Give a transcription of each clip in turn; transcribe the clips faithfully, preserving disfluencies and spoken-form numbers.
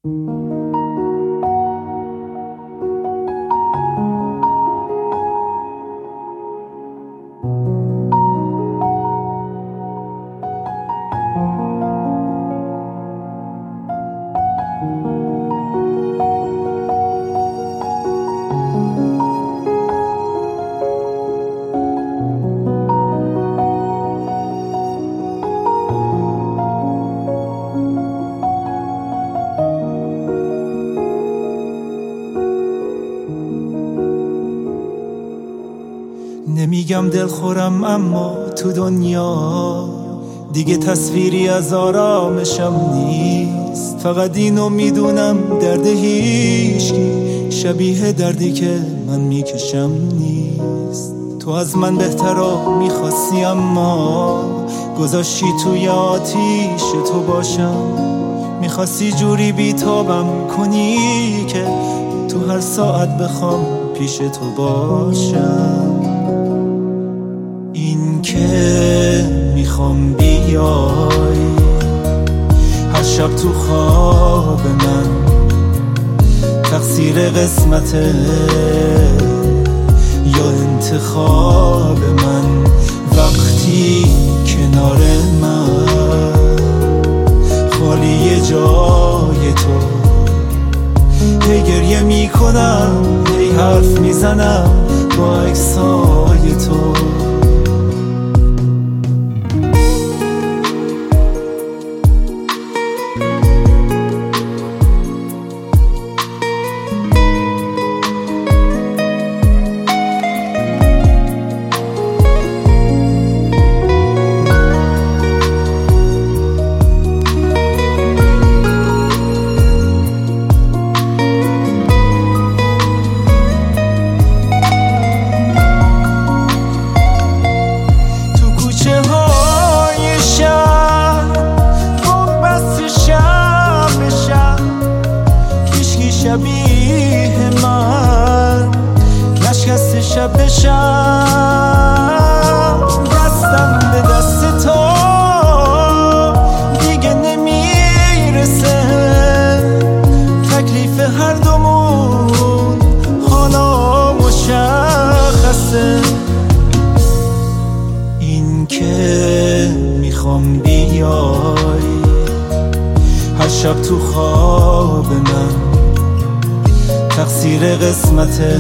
نمیگم دلخورم، اما تو دنیا دیگه تصویری از آرامشم نیست. فقط اینو میدونم درد هیچکی شبیه دردی که من میکشم نیست. تو از من بهترا میخواستی، اما گذاشتی توی آتیش تو باشم. میخواستی جوری بیتابم کنی که تو هر ساعت بخوام پیش تو باشم. این که میخوام بیای هر شب تو خواب من، تقصیر قسمته یا انتخاب من. وقتی کنار من خالی جای تو، هی گریه میکنم، هی حرف میزنم با عکسای تو. شبیه من نشکست شب بشم، دستم به دست تو دیگه نمیرسه. تکلیف هر دومون حالا مشخصه. این که میخوام بیای هر شب تو خواب من، تقصیر قسمته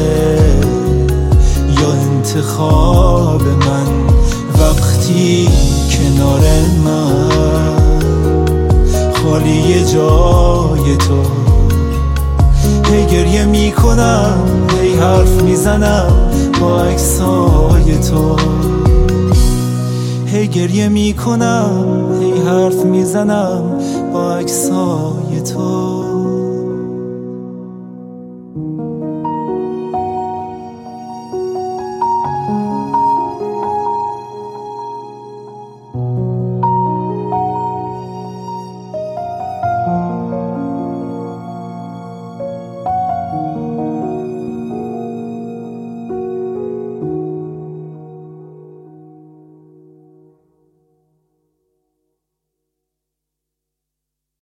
یا انتخاب من. وقتی کنار من خالی جای تو، هی گریه میکنم، هی حرف میزنم با عکسای تو. هی گریه میکنم، هی حرف میزنم با عکسای تو.